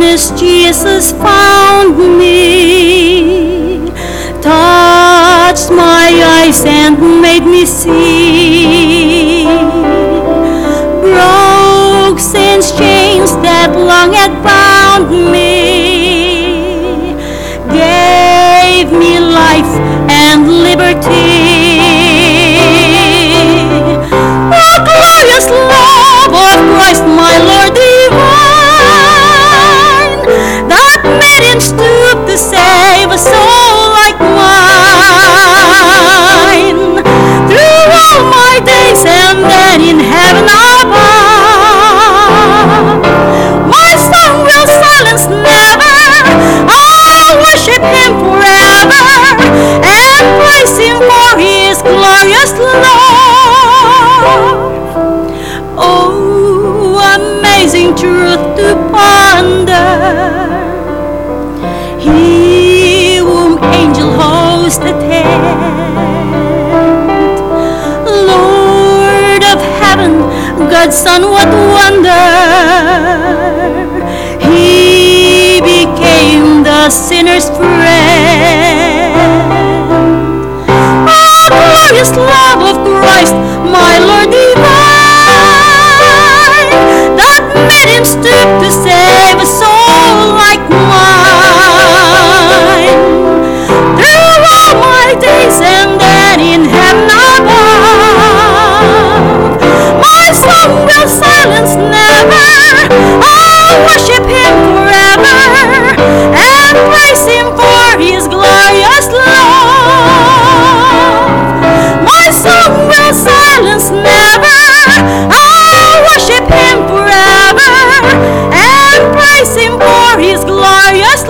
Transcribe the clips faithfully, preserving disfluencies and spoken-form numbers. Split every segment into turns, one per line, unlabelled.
darkness Jesus found me, touched my eyes and made me see, broke sin's chains that long had bound me, gave me life and liberty. Oh, glorious love of Christ, my Lord divine, that made him stoop to save a soul like mine. Through all my days and then in heaven above, my song will silence never. I'll worship him forever and praise him for his glorious love. Oh, amazing truth to ponder. He whom angel hosts attend, Lord of heaven, God's Son, what wonder. He became the sinner's friend. Oh, glorious love of Christ, my Lord divine, that made him stoop to save a soul like mine. Through all my days and then in heaven above, my song will silence never. I'll worship him forever and praise him for his glorious love. My song will silence never. I'll worship him forever and praise him for his glorious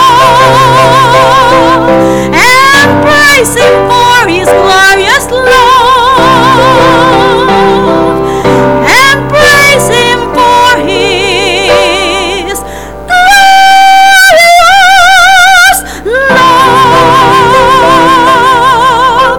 love, and praise him for his glorious love, and praise him for his glorious love.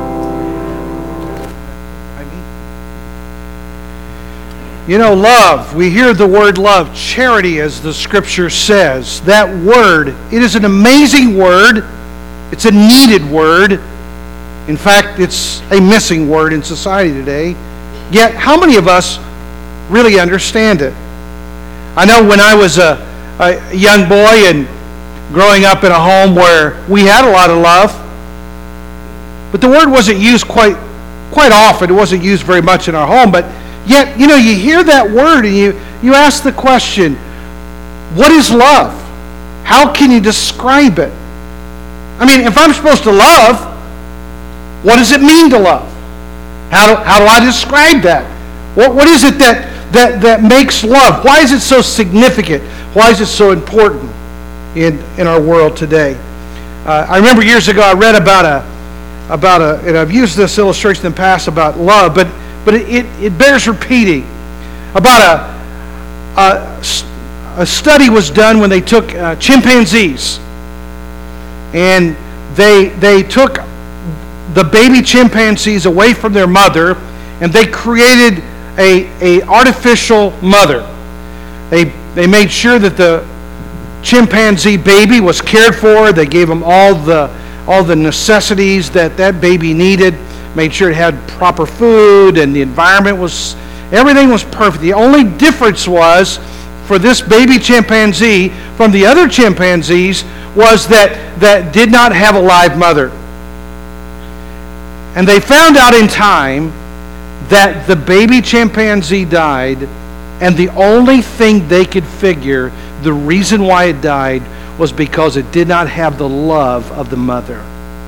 You know, love, we hear the word love, charity, as the scripture says. That word, it is an amazing word. It's a needed word. In fact, it's a missing word in society today. Yet, how many of us really understand it? I know when I was a, a young boy and growing up in a home where we had a lot of love, but the word wasn't used quite, quite often. It wasn't used very much in our home, but yet, you know, you hear that word and you, you ask the question, what is love? How can you describe it? I mean, if I'm supposed to love, what does it mean to love? How do, how do I describe that? What, what is it that, that, that makes love? Why is it so significant? Why is it so important in, in our world today? Uh, I remember years ago I read about a, about a, and I've used this illustration in the past about love, but But it, it, it bears repeating. About a, a, a study was done when they took uh, chimpanzees. And they, they took the baby chimpanzees away from their mother, and they created a, a artificial mother. They, they made sure that the chimpanzee baby was cared for. They gave them all the, all the necessities that that baby needed. Made sure it had proper food and the environment was, everything was perfect. The only difference was, for this baby chimpanzee from the other chimpanzees, was that that did not have a live mother. And they found out in time that the baby chimpanzee died, and the only thing they could figure, the reason why it died, was because it did not have the love of the mother.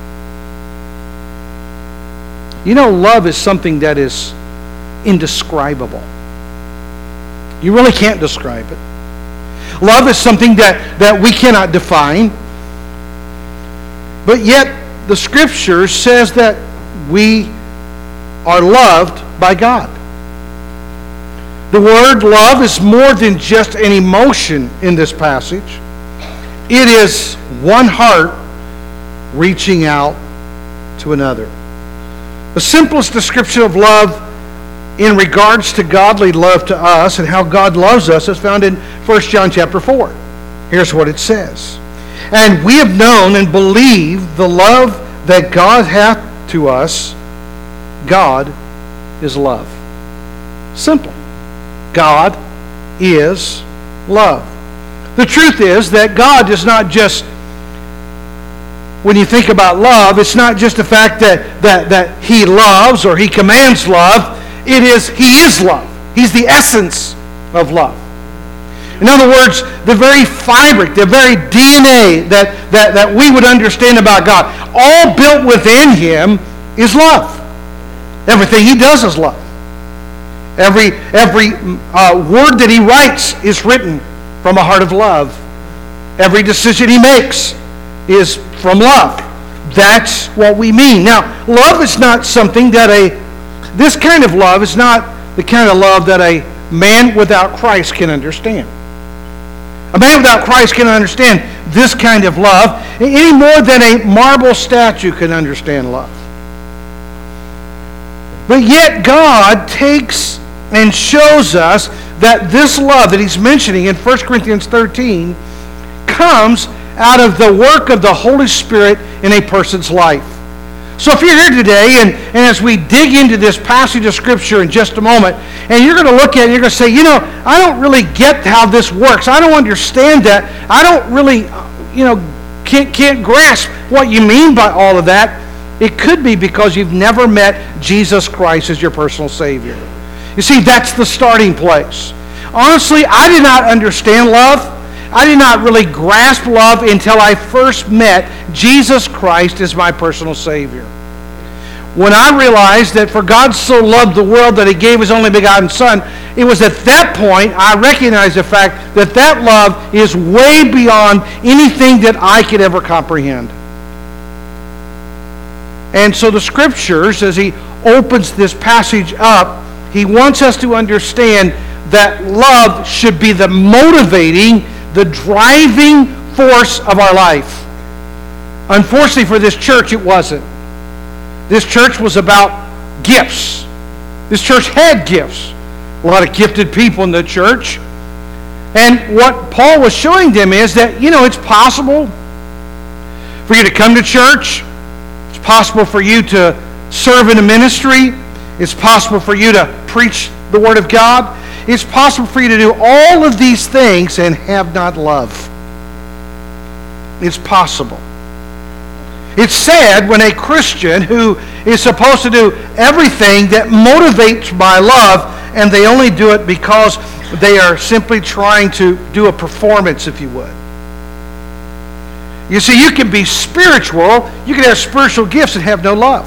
You know, love is something that is indescribable. You really can't describe it. Love is something that, that we cannot define. But yet, the Scripture says that we are loved by God. The word love is more than just an emotion in this passage. It is one heart reaching out to another. The simplest description of love in regards to godly love to us and how God loves us is found in First John chapter four. here's what it says. And we have known and believed the love that God hath to us. God is love. Simple. God is love. The truth is that God does not just, when you think about love, it's not just the fact that, that, that He loves or He commands love. It is, He is love. He's the essence of love. In other words, the very fabric, the very D N A that, that, that we would understand about God, all built within Him is love. Everything He does is love. Every, every uh, word that He writes is written from a heart of love. Every decision He makes is from love. That's what we mean. Now, love is not something that a, this kind of love is not the kind of love that a man without Christ can understand. A man without Christ can understand this kind of love any more than a marble statue can understand love. But yet God takes and shows us that this love that He's mentioning in First Corinthians thirteen comes out of the work of the Holy Spirit in a person's life. So if you're here today, and, and as we dig into this passage of Scripture in just a moment, and you're going to look at it and you're going to say, you know, I don't really get how this works. I don't understand that. I don't really, you know, can't, can't grasp what you mean by all of that. It could be because you've never met Jesus Christ as your personal Savior. You see, that's the starting place. Honestly, I did not understand love. I did not really grasp love until I first met Jesus Christ as my personal Savior. When I realized that for God so loved the world that He gave His only begotten Son, it was at that point I recognized the fact that that love is way beyond anything that I could ever comprehend. And so the Scriptures, as He opens this passage up, He wants us to understand that love should be the motivating, the driving force of our life. Unfortunately for this church, it wasn't. This church was about gifts. This church had gifts. A lot of gifted people in the church. And what Paul was showing them is that, you know, it's possible for you to come to church. It's possible for you to serve in a ministry. It's possible for you to preach the Word of God. It's possible for you to do all of these things and have not love. It's possible. It's sad when a Christian who is supposed to do everything that motivates by love, and they only do it because they are simply trying to do a performance, if you would. You see, you can be spiritual, you can have spiritual gifts and have no love.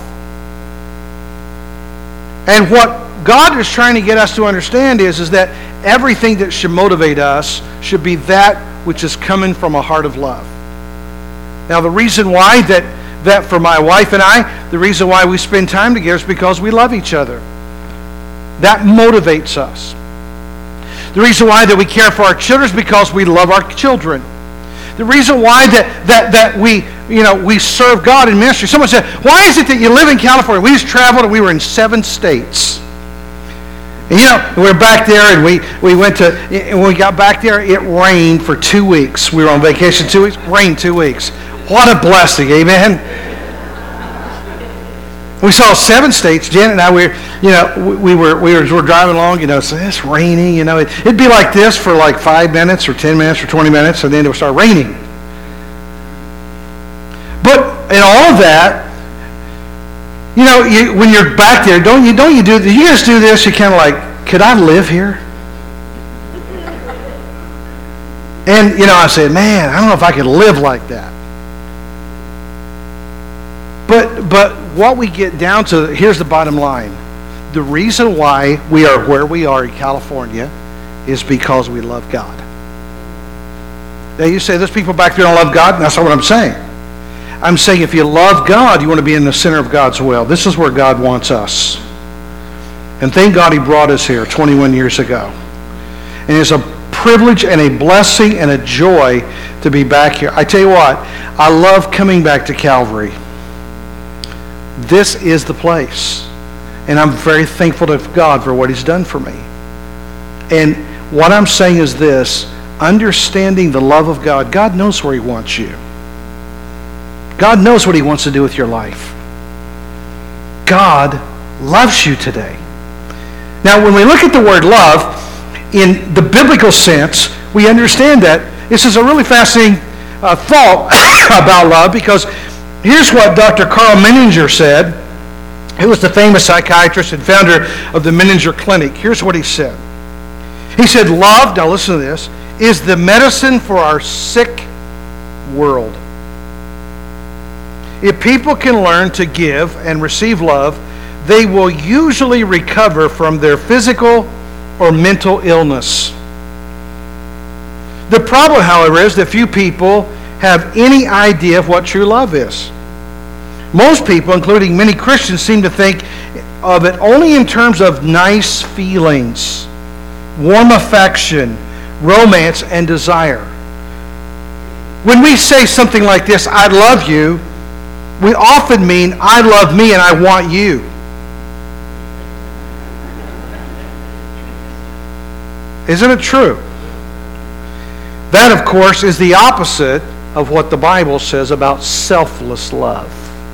And what God is trying to get us to understand is, is that everything that should motivate us should be that which is coming from a heart of love. Now, the reason why that, that for my wife and I, the reason why we spend time together is because we love each other. That motivates us. The reason why that we care for our children is because we love our children. The reason why that, that, that we, you know, we serve God in ministry. Someone said, why is it that you live in California? We just traveled and we were in seven states. And, you know, we were back there and we, we went to, and when we got back there, it rained for two weeks. We were on vacation two weeks, rained two weeks. What a blessing, amen? We saw seven states. Janet and I, we, you know, we were we were, we were driving along. You know, so it's raining. You know, it, it'd be like this for like five minutes, or ten minutes, or twenty minutes, and then it would start raining. But in all of that, you know, you, when you're back there, don't you don't you do you just do this? You kind of like, could I live here? And you know, I said, man, I don't know if I could live like that. But but what we get down to, here's the bottom line. The reason why we are where we are in California is because we love God. Now you say, there's people back there don't love God? That's not what I'm saying. I'm saying if you love God, you want to be in the center of God's will. This is where God wants us. And thank God He brought us here twenty-one years ago. And it's a privilege and a blessing and a joy to be back here. I tell you what, I love coming back to Calvary. This is the place. And I'm very thankful to God for what He's done for me. And what I'm saying is this, understanding the love of God. God knows where He wants you. God knows what He wants to do with your life. God loves you today. Now, when we look at the word love, in the biblical sense, we understand that this is a really fascinating uh, thought about love, because here's what Doctor Carl Menninger said, who was the famous psychiatrist and founder of the Menninger Clinic. Here's what he said. He said, love, now listen to this, is the medicine for our sick world. If people can learn to give and receive love, they will usually recover from their physical or mental illness. The problem, however, is that few people have any idea of what true love is. Most people, including many Christians, seem to think of it only in terms of nice feelings, warm affection, romance, and desire. When we say something like this, I love you, we often mean I love me and I want you. Isn't it true? That, of course, is the opposite of what the Bible says about selfless love.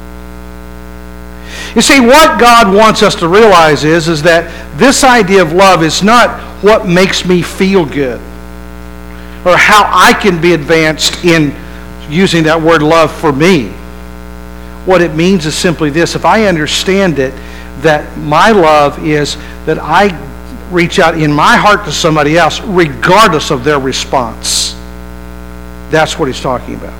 You see, what God wants us to realize is, is that this idea of love is not what makes me feel good or how I can be advanced in using that word love for me. What it means is simply this: if I understand it, that my love is that I reach out in my heart to somebody else regardless of their response. That's what he's talking about.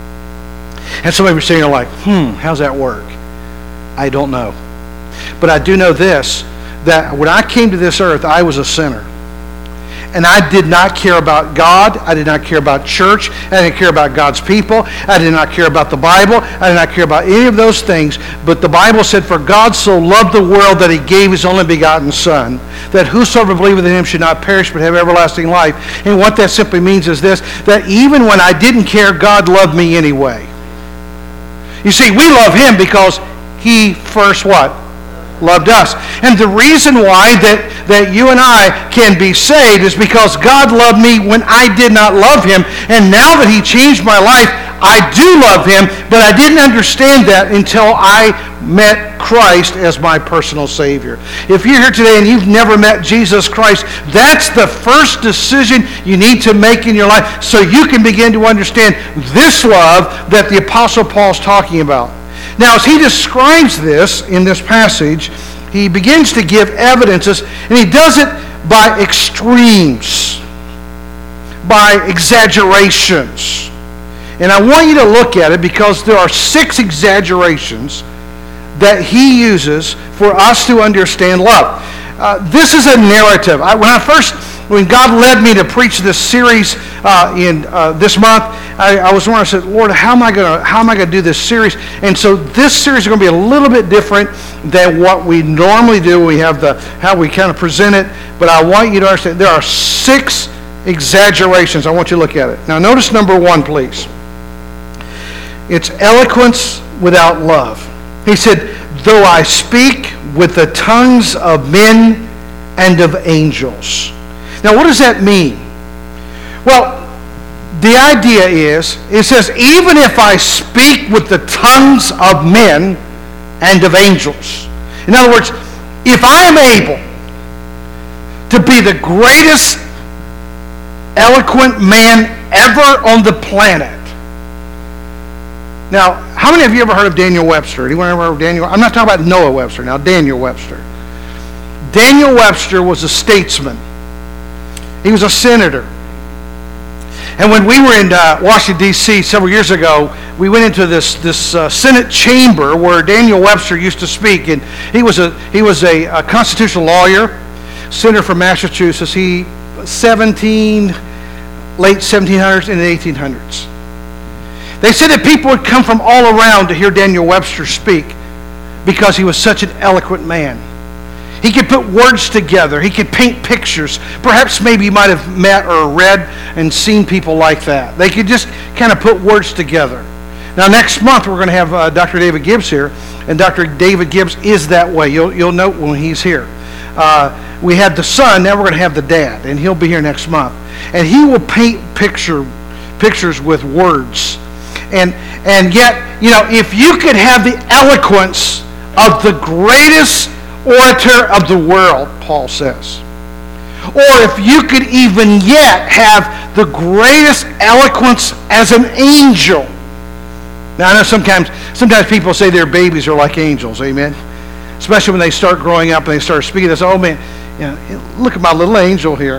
And some of you are sitting there like, hmm, how's that work? I don't know. But I do know this, that when I came to this earth, I was a sinner. And I did not care about God. I did not care about church. I didn't care about God's people. I did not care about the Bible. I did not care about any of those things. But the Bible said, for God so loved the world that He gave His only begotten Son, that whosoever believeth in Him should not perish but have everlasting life. And what that simply means is this, that even when I didn't care, God loved me anyway. You see, we love Him because He first what? Loved us. And the reason why that, that you and I can be saved is because God loved me when I did not love Him. And now that He changed my life, I do love Him, but I didn't understand that until I met Christ as my personal Savior. If you're here today and you've never met Jesus Christ, that's the first decision you need to make in your life so you can begin to understand this love that the Apostle Paul's talking about. Now, as he describes this in this passage, he begins to give evidences, and he does it by extremes, by exaggerations. And I want you to look at it because there are six exaggerations that he uses for us to understand love. Uh, this is a narrative. I, when I first, when God led me to preach this series uh, in uh, this month, I, I was wondering, I said, Lord, how am I going to how am I going to do this series? And so this series is going to be a little bit different than what we normally do. We have the how we kind of present it, but I want you to understand there are six exaggerations. I want you to look at it. Now, notice number one, please. It's eloquence without love. He said, though I speak with the tongues of men and of angels. Now, what does that mean? Well, the idea is, it says, even if I speak with the tongues of men and of angels. In other words, if I am able to be the greatest eloquent man ever on the planet. Now, how many of you ever heard of Daniel Webster? Anyone ever heard of Daniel? I'm not talking about Noah Webster now, Daniel Webster. Daniel Webster was a statesman. He was a senator. And when we were in uh, Washington, D C several years ago, we went into this this uh, Senate chamber where Daniel Webster used to speak. And he was a he was a, a constitutional lawyer, senator from Massachusetts. He seventeen late seventeen hundreds and eighteen hundreds. They said that people would come from all around to hear Daniel Webster speak because he was such an eloquent man. He could put words together. He could paint pictures. Perhaps maybe you might have met or read and seen people like that. They could just kind of put words together. Now, next month, we're going to have uh, Doctor David Gibbs here, and Doctor David Gibbs is that way. You'll, you'll note when he's here. Uh, we had the son, now we're going to have the dad, and he'll be here next month. and he will paint picture pictures with words. And and yet, you know, if you could have the eloquence of the greatest orator of the world, Paul says, or if you could even yet have the greatest eloquence as an angel. Now, I know sometimes sometimes people say their babies are like angels, amen? Especially when they start growing up and they start speaking. They say, oh man, you know, look at my little angel here.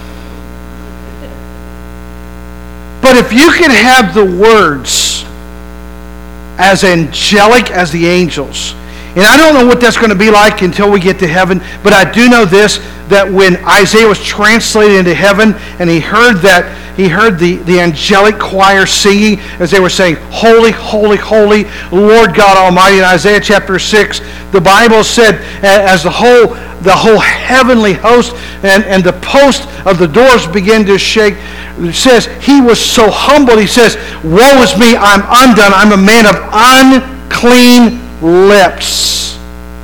But if you can have the words as angelic as the angels, and I don't know what that's going to be like until we get to heaven, but I do know this, that when Isaiah was translated into heaven and he heard that, he heard the, the angelic choir singing as they were saying, holy, holy, holy, Lord God Almighty. In Isaiah chapter six, the Bible said, as the whole the whole heavenly host and, and the post of the doors began to shake, it says, he was so humbled. He says, woe is me, I'm undone. I'm a man of unclean lips.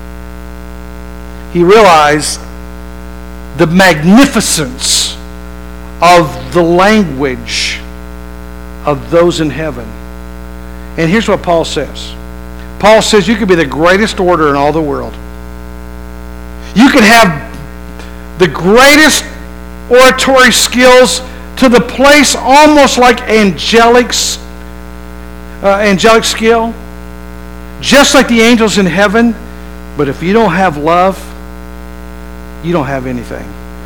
He realized the magnificence of the language of those in heaven. And here's what Paul says. Paul says you could be the greatest orator in all the world. You could have the greatest oratory skills to the place almost like angelic, uh, angelic skill, just like the angels in heaven. But if you don't have love, you don't have anything.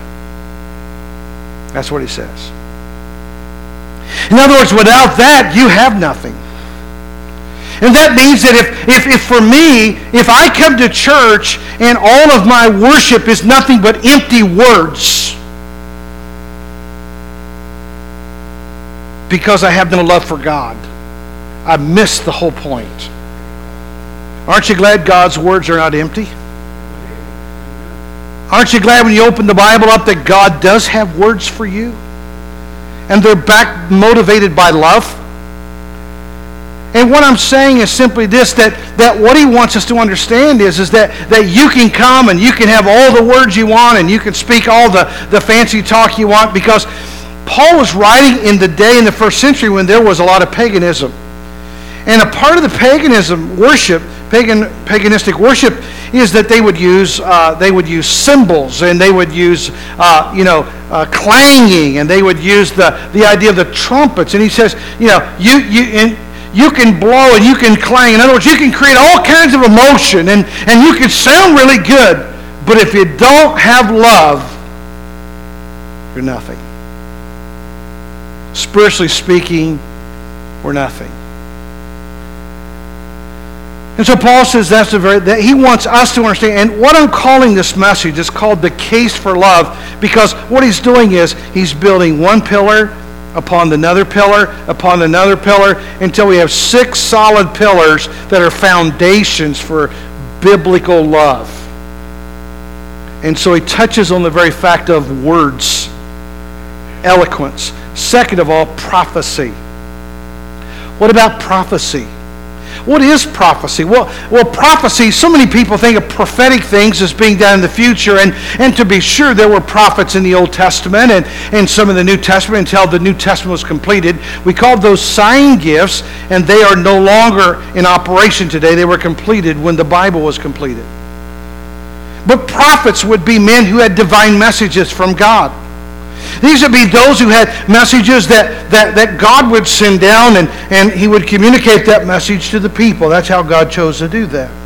That's what he says. In other words, without that, you have nothing. And that means that if, if, if for me, if I come to church and all of my worship is nothing but empty words, because I have no love for God, I missed the whole point. Aren't you glad God's words are not empty? Aren't you glad when you open the Bible up that God does have words for you? And they're back motivated by love? And what I'm saying is simply this, that, that what he wants us to understand is, is that, that you can come and you can have all the words you want and you can speak all the, the fancy talk you want, because Paul was writing in the day in the first century when there was a lot of paganism. And a part of the paganism worship, pagan paganistic worship, is that they would use uh, they would use cymbals, and they would use uh, you know uh, clanging, and they would use the the idea of the trumpets. And he says, you know, you you and you can blow and you can clang. In other words, you can create all kinds of emotion, and and you can sound really good. But if you don't have love, you're nothing. Spiritually speaking, we're nothing. And so Paul says that's the very, that he wants us to understand. And what I'm calling this message is called the case for love, because what he's doing is he's building one pillar upon another pillar upon another pillar until we have six solid pillars that are foundations for biblical love. And so he touches on the very fact of words, eloquence. Second of all, prophecy. What about prophecy? What is prophecy? Well, well, prophecy, so many people think of prophetic things as being done in the future, and, and to be sure, there were prophets in the Old Testament and, and some in the New Testament until the New Testament was completed. We called those sign gifts, and they are no longer in operation today. They were completed when the Bible was completed. But prophets would be men who had divine messages from God. These would be those who had messages that, that, that God would send down, and, and he would communicate that message to the people. That's how God chose to do that.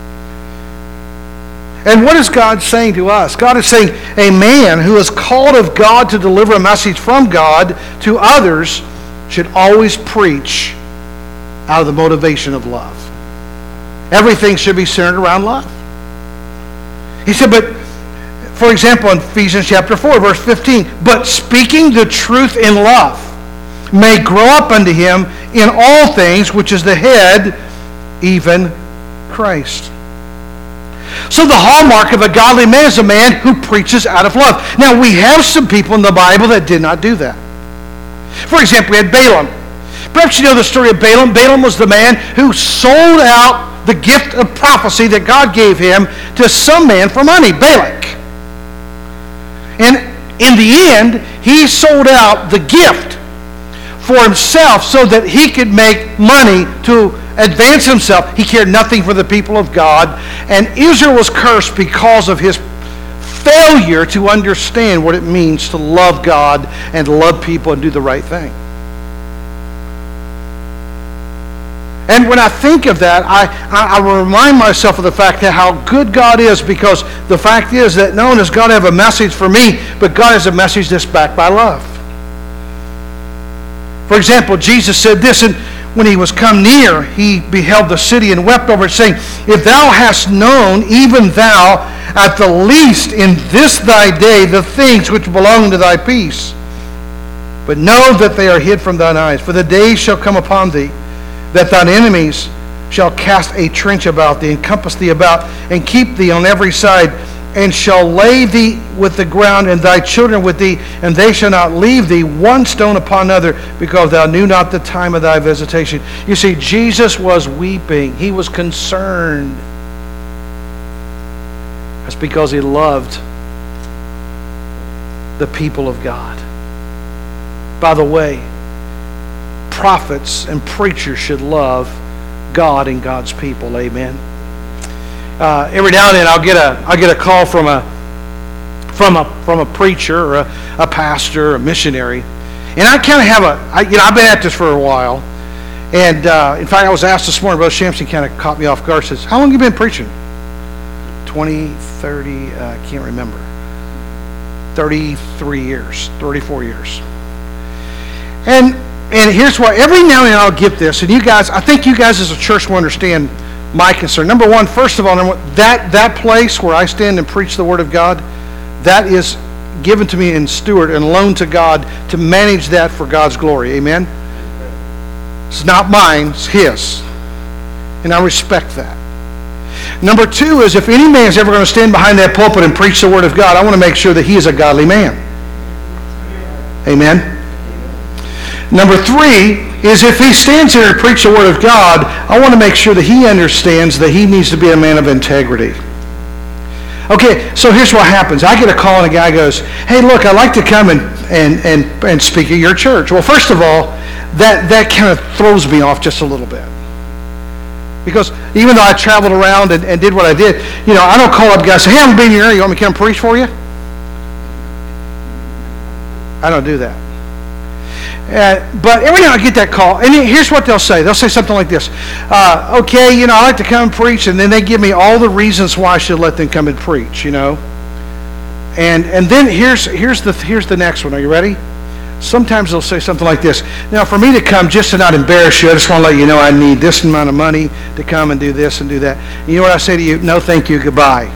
And what is God saying to us? God is saying a man who is called of God to deliver a message from God to others should always preach out of the motivation of love. Everything should be centered around love. He said, but for example, in Ephesians chapter four, verse fifteen, but speaking the truth in love may grow up unto him in all things, which is the head, even Christ. So the hallmark of a godly man is a man who preaches out of love. Now, we have some people in the Bible that did not do that. For example, we had Balaam. Perhaps you know the story of Balaam. Balaam was the man who sold out the gift of prophecy that God gave him to some man for money, Balak. And in the end, he sold out the gift for himself so that he could make money to advance himself. He cared nothing for the people of God. And Israel was cursed because of his failure to understand what it means to love God and to love people and do the right thing. And when I think of that, I, I, I remind myself of the fact that how good God is, because the fact is that not only does God have a message for me, but God has a message that's backed by love. For example, Jesus said this, and when he was come near, he beheld the city and wept over it, saying, If thou hast known, even thou, at the least in this thy day, the things which belong to thy peace, but know that they are hid from thine eyes. For the days shall come upon thee, that thine enemies shall cast a trench about thee, encompass thee about, and keep thee on every side, and shall lay thee with the ground, and thy children with thee, and they shall not leave thee one stone upon another, because thou knew not the time of thy visitation. You see, Jesus was weeping. He was concerned. That's because he loved the people of God. By the way, prophets and preachers should love God and God's people. Amen. Uh, every now and then I'll get a I'll get a call from a from a from a preacher or a, a pastor or a missionary, and I kind of have a I, you know I've been at this for a while, and uh, in fact I was asked this morning. Brother Shamsi kind of caught me off guard. Says, "How long have you been preaching?" twenty, thirty, uh, I can't remember. thirty-three years, thirty-four years, and. And here's why. Every now and then I'll get this, and you guys, I think you guys as a church will understand my concern. Number one, first of all, number one, that, that place where I stand and preach the Word of God, that is given to me in steward and loaned to God to manage that for God's glory. Amen? It's not mine, it's His. And I respect that. Number two is, if any man is ever going to stand behind that pulpit and preach the Word of God, I want to make sure that he is a godly man. Amen? Number three is, if he stands here to preach the Word of God, I want to make sure that he understands that he needs to be a man of integrity. Okay, so here's what happens. I get a call and a guy goes, "Hey, look, I'd like to come and, and, and, and speak at your church." Well, first of all, that, that kind of throws me off just a little bit. Because even though I traveled around and, and did what I did, you know, I don't call up guys and say, "Hey, I'm being here. You want me to come preach for you?" I don't do that. Uh, but every now I get that call, and here's what they'll say. They'll say something like this. Uh, okay, you know, I like to come and preach, and then they give me all the reasons why I should let them come and preach, you know. And and then here's here's the here's the next one. Are you ready? Sometimes they'll say something like this. Now, for me to come, just to not embarrass you, I just want to let you know I need this amount of money to come and do this and do that. And you know what I say to you? No, thank you, goodbye.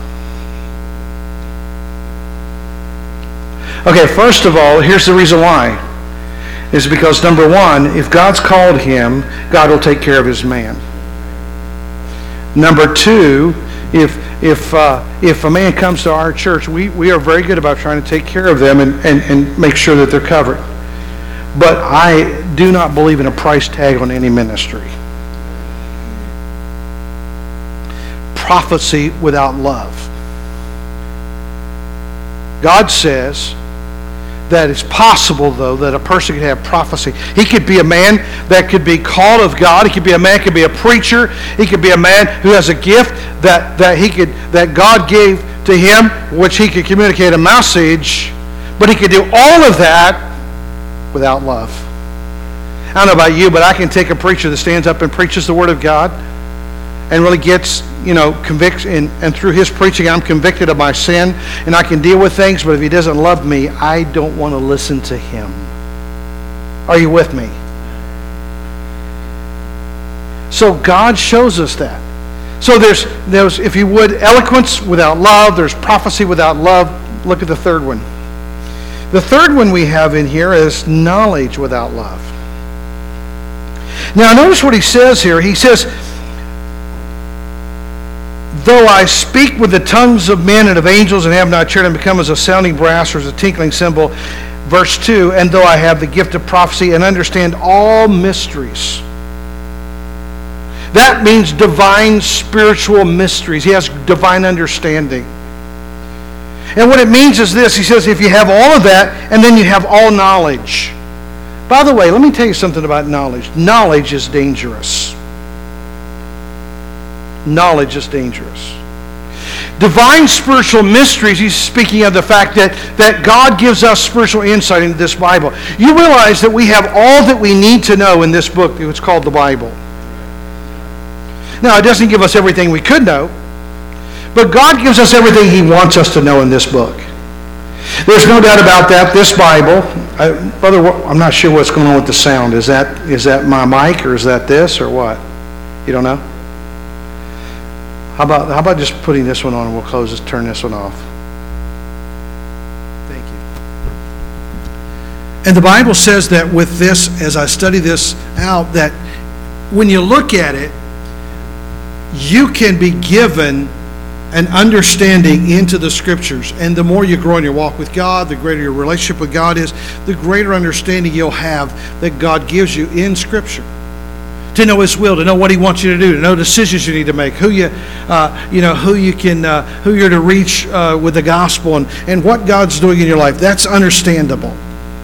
Okay, first of all, here's the reason why. Is because, number one, if God's called him, God will take care of his man. Number two, if if uh, if a man comes to our church, we, we are very good about trying to take care of them and, and, and make sure that they're covered. But I do not believe in a price tag on any ministry. Prophecy without love. God says that it's possible, though, that a person could have prophecy. He could be a man that could be called of God. He could be a man, could be a preacher. He could be a man who has a gift that, that he could that God gave to him, which he could communicate a message. But he could do all of that without love. I don't know about you, but I can take a preacher that stands up and preaches the Word of God and really gets, you know, convicts, and, and through his preaching, I'm convicted of my sin, and I can deal with things, but if he doesn't love me, I don't want to listen to him. Are you with me? So God shows us that. So there's, there's, if you would, eloquence without love. There's prophecy without love. Look at the third one. The third one we have in here is knowledge without love. Now notice what he says here. He says, though I speak with the tongues of men and of angels and have not charity, and become as a sounding brass or as a tinkling cymbal. Verse two, and though I have the gift of prophecy and understand all mysteries. That means divine spiritual mysteries. He has divine understanding. And what it means is this. He says if you have all of that, and then you have all knowledge. By the way, let me tell you something about knowledge. Knowledge is dangerous. Knowledge is dangerous. Divine spiritual mysteries, he's speaking of the fact that, that God gives us spiritual insight into this Bible. You realize that we have all that we need to know in this book. It's called the Bible. Now, it doesn't give us everything we could know, but God gives us everything he wants us to know in this book. There's no doubt about that. This Bible, I, brother, I'm not sure what's going on with the sound. Is that is that my mic, or is that this, or what? You don't know? How about how about just putting this one on and we'll close this, turn this one off. Thank you. And the Bible says that with this, as I study this out, that when you look at it, you can be given an understanding into the Scriptures. And the more you grow in your walk with God, the greater your relationship with God is, the greater understanding you'll have that God gives you in Scripture. To know His will, to know what He wants you to do, to know decisions you need to make, who you, uh, you know, who you can, uh, who you're to reach uh, with the gospel, and, and what God's doing in your life. That's understandable.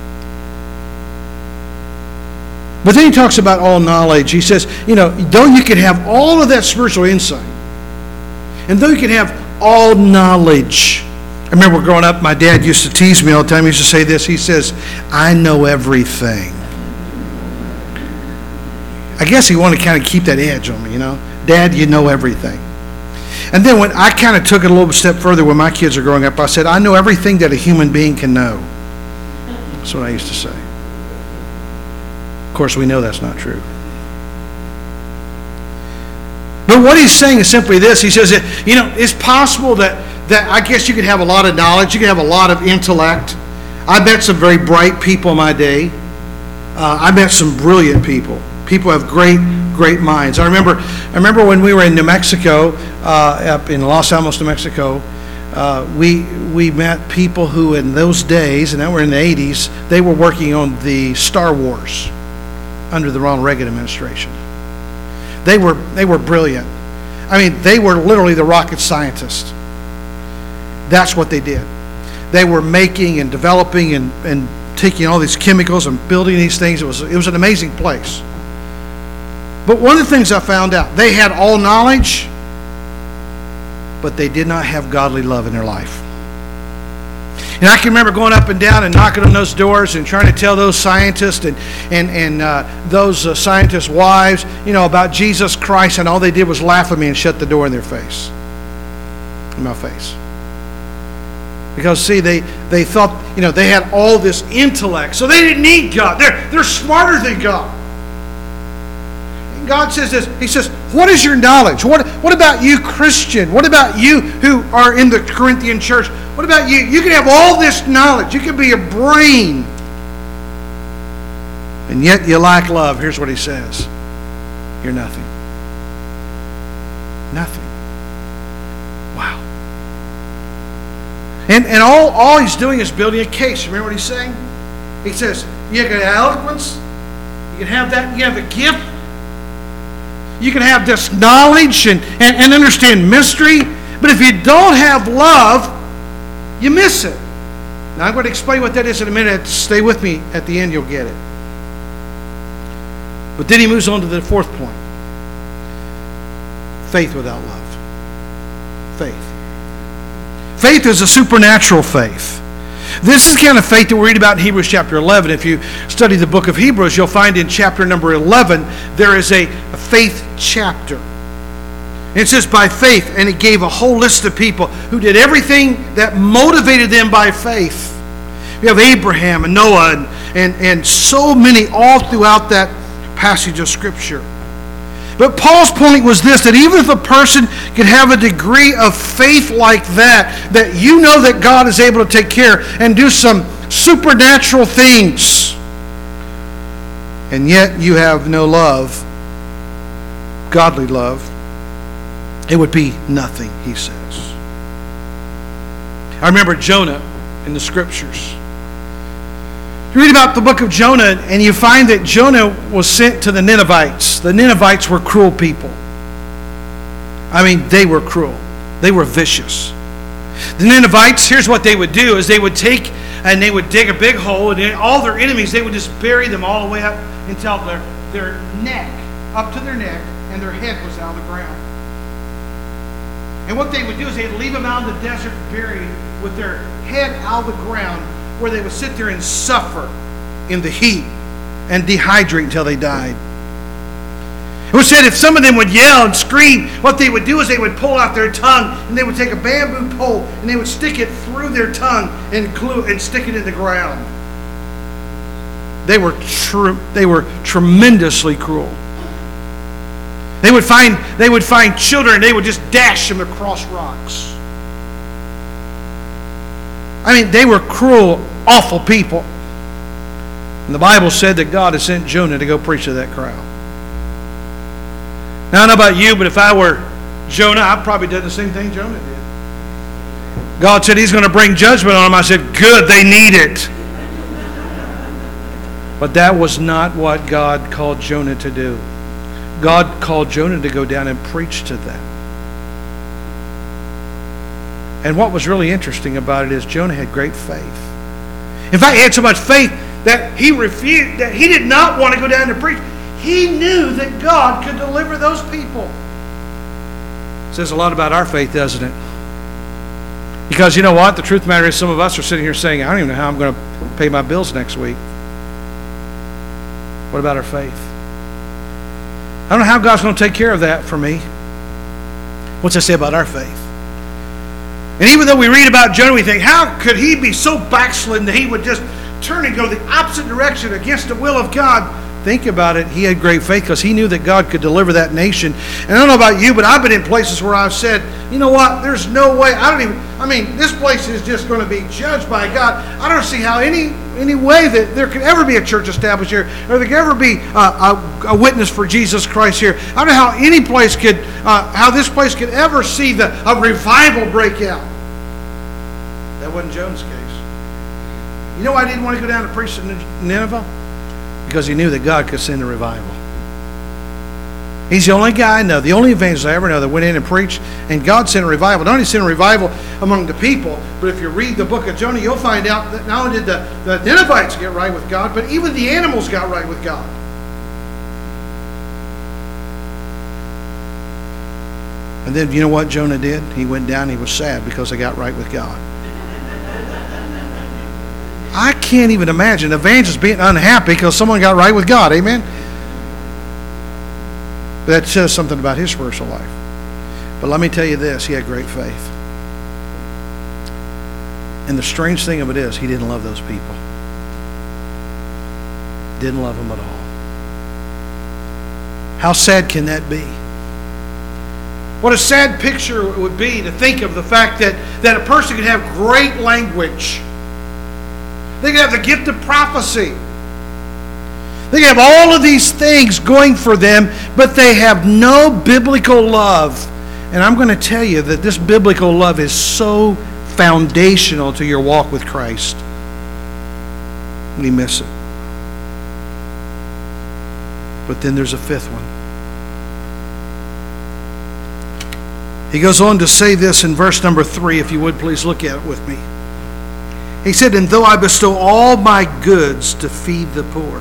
But then he talks about all knowledge. He says, you know, though you can have all of that spiritual insight, and though you can have all knowledge. I remember growing up, my dad used to tease me all the time. He used to say this. He says, I know everything. I guess he wanted to kind of keep that edge on me, you know. Dad, you know everything. And then when I kind of took it a little step further when my kids are growing up, I said, I know everything that a human being can know. That's what I used to say. Of course, we know that's not true. But what he's saying is simply this. He says that, you know, it's possible that, that I guess you could have a lot of knowledge. You could have a lot of intellect. I met some very bright people in my day. Uh, I met some brilliant people. People have great, great minds. I remember I remember when we were in New Mexico, uh, up in Los Alamos, New Mexico, uh, we, we met people who in those days, and that were in the eighties, they were working on the Star Wars under the Ronald Reagan administration. They were they were brilliant. I mean, they were literally the rocket scientists. That's what they did. They were making and developing and, and taking all these chemicals and building these things. It was it was an amazing place. But one of the things I found out, they had all knowledge, but they did not have godly love in their life. And I can remember going up and down and knocking on those doors and trying to tell those scientists and and, and uh, those uh, scientists' wives, you know, about Jesus Christ, and all they did was laugh at me and shut the door in their face, in my face. Because, see, they, they thought, you know, they had all this intellect, so they didn't need God. They're, they're smarter than God. And God says this, He says, what is your knowledge? What, what about you, Christian? What about you who are in the Corinthian church? What about you? You can have all this knowledge. You can be a brain. And yet you lack love. Here's what He says. You're nothing. Nothing. Wow. And, and all, all he's doing is building a case. Remember what he's saying? He says, you can have eloquence. You can have that. You have a gift. You can have this knowledge and, and, and understand mystery. But if you don't have love, you miss it. Now, I'm going to explain what that is in a minute. Stay with me. At the end, you'll get it. But then he moves on to the fourth point. Faith without love. Faith. Faith is a supernatural faith. This is the kind of faith that we read about in Hebrews chapter eleven. If you study the book of Hebrews, you'll find in chapter number eleven, there is a, a faith chapter. And it says, by faith, and it gave a whole list of people who did everything that motivated them by faith. You have Abraham and Noah and, and, and so many all throughout that passage of Scripture. But Paul's point was this, that even if a person could have a degree of faith like that, that you know that God is able to take care and do some supernatural things, and yet you have no love, godly love, it would be nothing, he says. I remember Jonah in the Scriptures. You read about the book of Jonah, and you find that Jonah was sent to the Ninevites. The Ninevites were cruel people. I mean, they were cruel. They were vicious. The Ninevites, here's what they would do, is they would take and they would dig a big hole, and all their enemies, they would just bury them all the way up until their, their neck, up to their neck, and their head was out of the ground. And what they would do is they'd leave them out in the desert buried with their head out of the ground, where they would sit there and suffer in the heat and dehydrate until they died. It was said if some of them would yell and scream, what they would do is they would pull out their tongue, and they would take a bamboo pole and they would stick it through their tongue and glue and stick it in the ground. They were tr- they were tremendously cruel. They would find they would find children and they would just dash them across rocks. I mean, they were cruel, awful people. And the Bible said that God had sent Jonah to go preach to that crowd. Now, I don't know about you, but if I were Jonah, I'd probably done the same thing Jonah did. God said He's going to bring judgment on them. I said, good, they need it. But that was not what God called Jonah to do. God called Jonah to go down and preach to them. And what was really interesting about it is Jonah had great faith. In fact, he had so much faith that he refused, that he did not want to go down and preach. He knew that God could deliver those people. It says a lot about our faith, doesn't it? Because you know what? The truth of the matter is some of us are sitting here saying, I don't even know how I'm going to pay my bills next week. What about our faith? I don't know how God's going to take care of that for me. What's that say about our faith? And even though we read about Jonah, we think, how could he be so backslidden that he would just turn and go the opposite direction against the will of God? Think about it. He had great faith because he knew that God could deliver that nation. And I don't know about you, but I've been in places where I've said, you know what, there's no way, I don't even, I mean, this place is just going to be judged by God. I don't see how any any way that there could ever be a church established here, or there could ever be a, a, a witness for Jesus Christ here. I don't know how any place could, uh, how this place could ever see the a revival break out. That wasn't Jonah's case. You know why I didn't want to go down to preach to Nineveh? Because he knew that God could send a revival. He's the only guy I know, the only evangelist I ever know that went in and preached, and God sent a revival. Not only sent a revival among the people, but if you read the book of Jonah, you'll find out that not only did the, the Ninevites get right with God, but even the animals got right with God. And then you know what Jonah did? He went down and he was sad because they got right with God. I can't even imagine evangelists being unhappy because someone got right with God. Amen? But that says something about his spiritual life. But let me tell you this. He had great faith. And the strange thing of it is, he didn't love those people. Didn't love them at all. How sad can that be? What a sad picture it would be to think of the fact that, that a person could have great language. They can have the gift of prophecy. They can have all of these things going for them, but they have no biblical love. And I'm going to tell you that this biblical love is so foundational to your walk with Christ. We miss it. But then there's a fifth one. He goes on to say this in verse number three, if you would please look at it with me. He said, and though I bestow all my goods to feed the poor.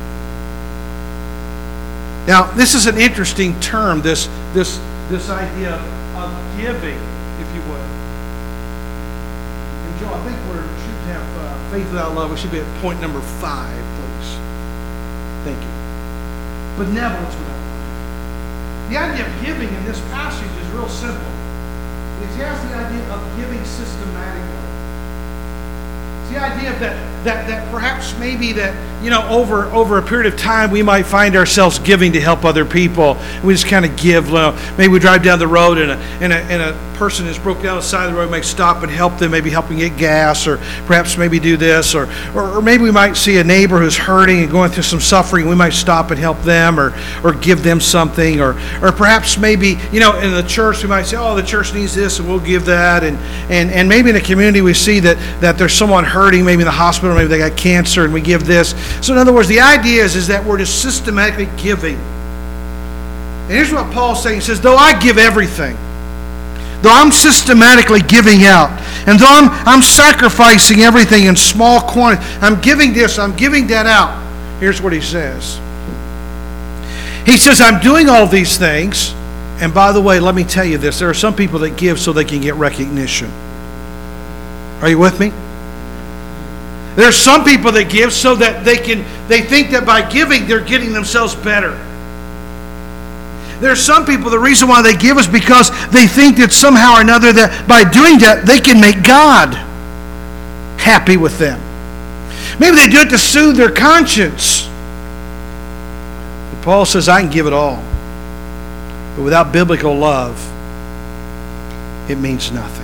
Now, this is an interesting term, this, this, this idea of giving, if you would. And Joe, I think we should have uh, faith without love. We should be at point number five, please. Thank you. Benevolence without love. The idea of giving in this passage is real simple. It has the idea of giving systematically. The idea that, that that perhaps maybe that, you know, over over a period of time we might find ourselves giving to help other people. We just kind of give. You know, maybe we drive down the road and a, and a, and a person is broke down on the side of the road, we might stop and help them, maybe helping get gas, or perhaps maybe do this, or, or, or maybe we might see a neighbor who's hurting and going through some suffering. We might stop and help them, or or give them something, or or perhaps maybe, you know, in the church we might say, oh, the church needs this and we'll give that, and and, and maybe in the community we see that, that there's someone hurting, maybe in the hospital, maybe they got cancer, and we give this. So in other words, the idea is, is that we're just systematically giving. And here's what Paul's saying. He says, though I give everything, though I'm systematically giving out, And though I'm, I'm sacrificing everything in small quantity, I'm giving this, I'm giving that out. Here's what he says. He says, I'm doing all these things. And by the way, let me tell you this. There are some people that give so they can get recognition. Are you with me? There are some people that give so that they can, they think that by giving, they're getting themselves better. There are some people, the reason why they give is because they think that somehow or another that by doing that, they can make God happy with them. Maybe they do it to soothe their conscience. But Paul says, I can give it all. But without biblical love, it means nothing.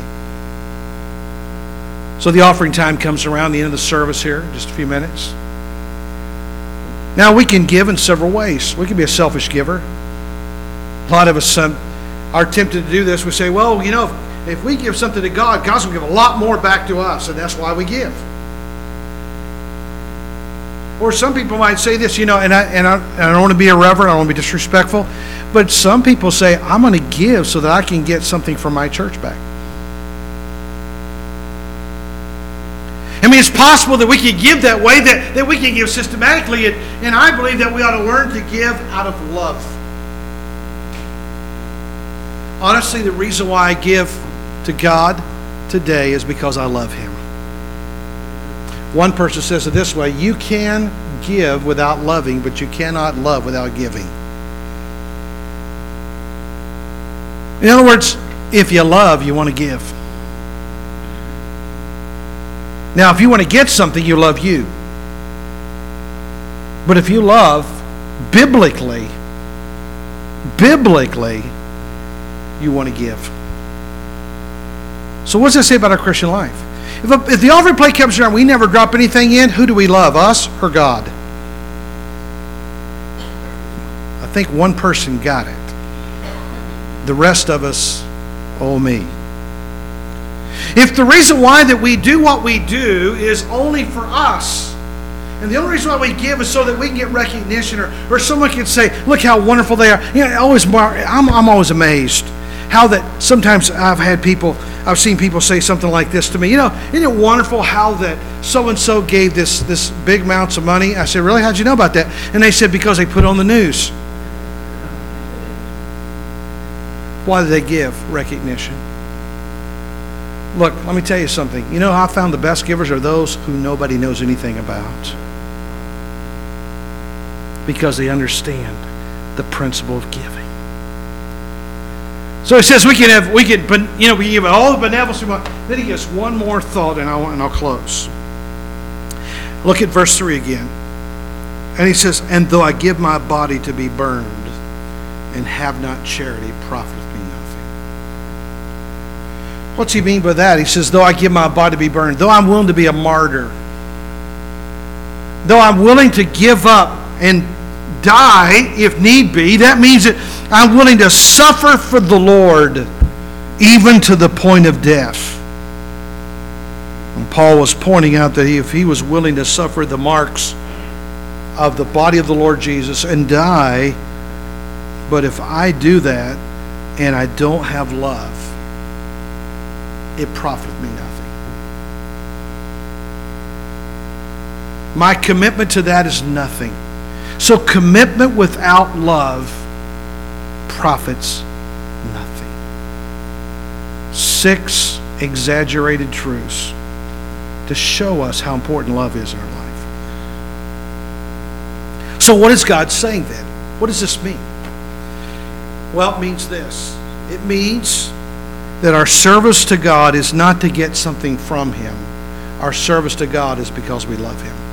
So the offering time comes around, the end of the service here, just a few minutes. Now we can give in several ways. We can be a selfish giver. A lot of us um, are tempted to do this. We say, well, you know, if, if we give something to God, God's going to give a lot more back to us, and that's why we give. Or some people might say this, you know, and I, and I, and I don't want to be irreverent, I don't want to be disrespectful, but some people say, I'm going to give so that I can get something from my church back. I mean, it's possible that we can give that way, that, that we can give systematically, and, and I believe that we ought to learn to give out of love. Honestly, the reason why I give to God today is because I love Him. One person says it this way, you can give without loving, but you cannot love without giving. In other words, if you love, you want to give. Now, if you want to get something, you love you. But if you love, biblically, biblically, you want to give. So what does that say about our Christian life? If, a, if the offering plate comes around, we never drop anything in, who do we love, us or God? I think one person got it. The rest of us, oh me. If the reason why that we do what we do is only for us, and the only reason why we give is so that we can get recognition, or, or someone can say, look how wonderful they are. You know, always, I'm, I'm always amazed how that sometimes I've had people, I've seen people say something like this to me. You know, isn't it wonderful how that so-and-so gave this, this big amounts of money? I said, really? How'd you know about that? And they said, because they put it on the news. Why do they give recognition? Look, let me tell you something. You know how I found the best givers are those who nobody knows anything about. Because they understand the principle of giving. So he says we can have, we can, you know, we give all the benevolence we want. Then he gives one more thought, and I'll, and I'll close. Look at verse three again. And he says, and though I give my body to be burned and have not charity, profiteth me nothing. What's he mean by that? He says, though I give my body to be burned, though I'm willing to be a martyr, though I'm willing to give up and die if need be, that means that I'm willing to suffer for the Lord even to the point of death. And Paul was pointing out that if he was willing to suffer the marks of the body of the Lord Jesus and die, but if I do that and I don't have love, it profiteth me nothing. My commitment to that is nothing. So commitment without love profits nothing. Six exaggerated truths to show us how important love is in our life. So what is God saying then? What does this mean? Well, it means this. It means that our service to God is not to get something from Him. Our service to God is because we love Him.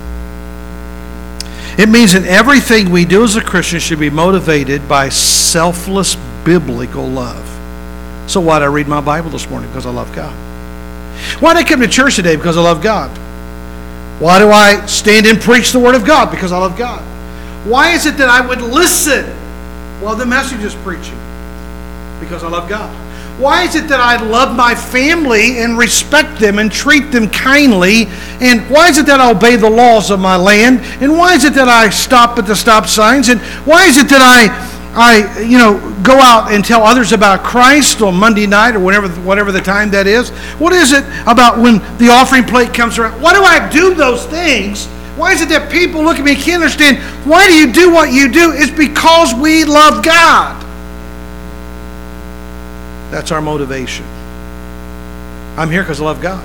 It means that everything we do as a Christian should be motivated by selfless biblical love. So why did I read my Bible this morning? Because I love God. Why did I come to church today? Because I love God. Why do I stand and preach the Word of God? Because I love God. Why is it that I would listen while the message is preaching? Because I love God. Why is it that I love my family and respect them and treat them kindly? And why is it that I obey the laws of my land? And why is it that I stop at the stop signs? And why is it that I I, you know, go out and tell others about Christ on Monday night or whatever, whatever the time that is? What is it about when the offering plate comes around? Why do I do those things? Why is it that people look at me and can't understand, why do you do what you do? It's because we love God. That's our motivation. I'm here because I love God.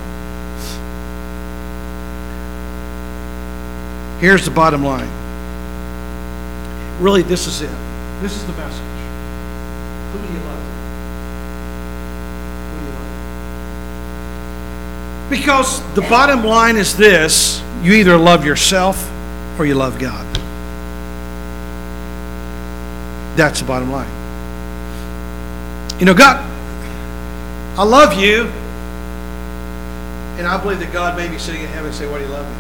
Here's the bottom line. Really, this is it. This is the message. Who do you love? Who do you love? Because the bottom line is this: you either love yourself or you love God. That's the bottom line. You know, God, I love you, and I believe that God may be sitting in heaven and say, why do you love me?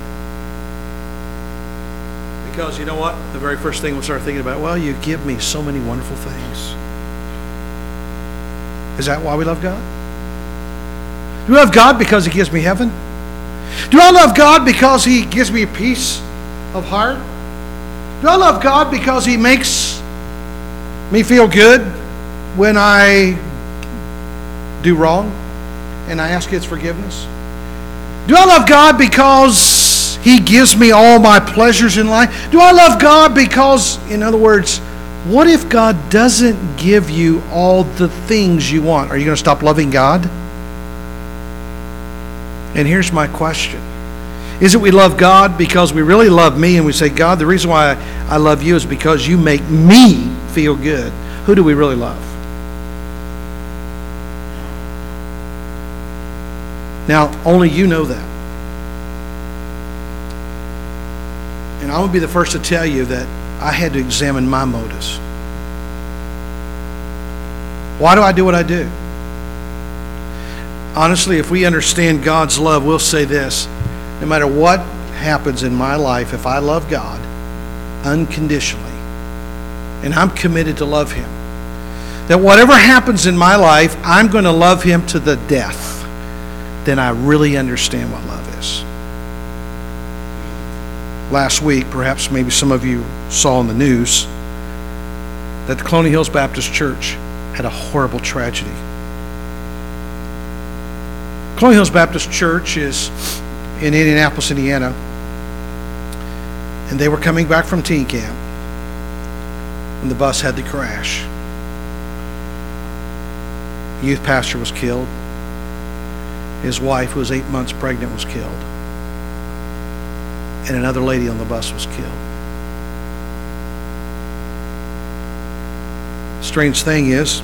Because you know what? The very first thing we'll start thinking about, well, you give me so many wonderful things. Is that why we love God? Do we love God because He gives me heaven? Do I love God because He gives me a peace of heart? Do I love God because He makes me feel good when I do wrong and I ask His forgiveness? Do I love God because He gives me all my pleasures in life? Do I love God because, in other words, what if God doesn't give you all the things you want? Are you going to stop loving God? And here's my question. Is it we love God because we really love me and we say, God, the reason why I love you is because you make me feel good? Who do we really love? Now, only you know that. And I'm going to be the first to tell you that I had to examine my motives. Why do I do what I do? Honestly, if we understand God's love, we'll say this: no matter what happens in my life, if I love God unconditionally, and I'm committed to love Him, that whatever happens in my life, I'm going to love Him to the death, then I really understand what love is. Last week, perhaps maybe some of you saw in the news that the Colonial Hills Baptist Church had a horrible tragedy. Colonial Hills Baptist Church is in Indianapolis, Indiana, and they were coming back from teen camp when the bus had the crash. The youth pastor was killed. His wife, who was eight months pregnant, was killed. And another lady on the bus was killed. Strange thing is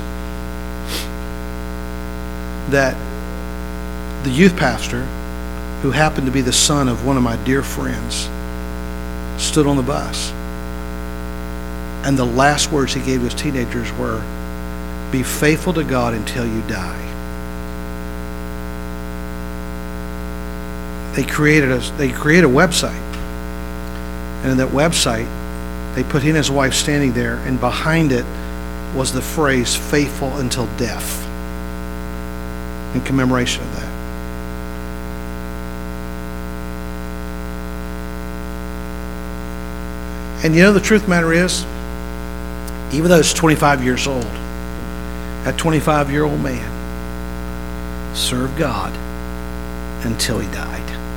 that the youth pastor, who happened to be the son of one of my dear friends, stood on the bus. And the last words he gave to his teenagers were, "Be faithful to God until you die." They created a, they created a website. And in that website, they put he and his wife standing there, and behind it was the phrase, "faithful until death," in commemoration of that. And you know, the truth of the matter is, even though it's twenty-five years old, that twenty-five-year-old man served God until he died.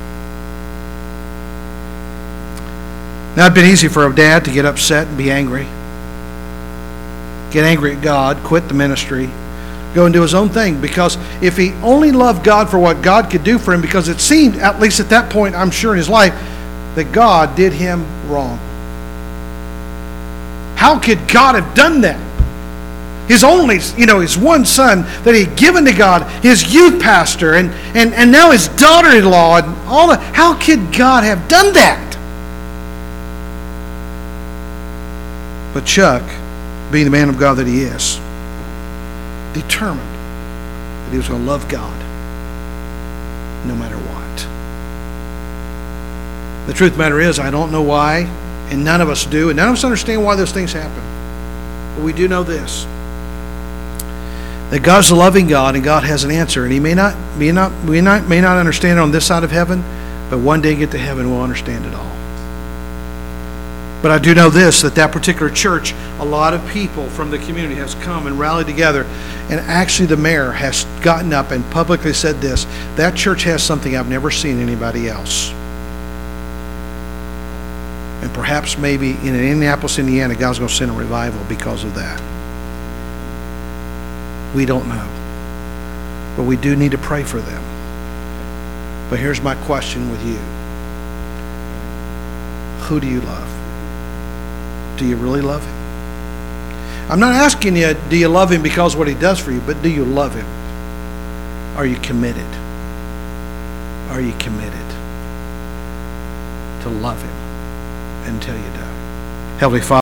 Now, it'd been easy for a dad to get upset and be angry. Get angry at God, quit the ministry, go and do his own thing. Because if he only loved God for what God could do for him, because it seemed, at least at that point, I'm sure in his life, that God did him wrong. How could God have done that? His only, you know, his one son that he had given to God, his youth pastor, and, and, and now his daughter-in-law, and all that. How could God have done that? But Chuck, being the man of God that he is, determined that he was going to love God no matter what. The truth of the matter is, I don't know why, and none of us do, and none of us understand why those things happen. But we do know this, that God's a loving God, and God has an answer, and He may not, may not, may not, may not understand it on this side of heaven, but one day get to heaven, we'll understand it all. But I do know this, that that particular church, a lot of people from the community has come and rallied together, and actually the mayor has gotten up and publicly said this: that church has something I've never seen anybody else. And perhaps maybe in Indianapolis, Indiana, God's going to send a revival because of that. We don't know. But we do need to pray for them. But here's my question with you. Who do you love? Do you really love him? I'm not asking you, do you love him because of what he does for you, but do you love him? Are you committed? Are you committed to love him until you die? Heavenly Father,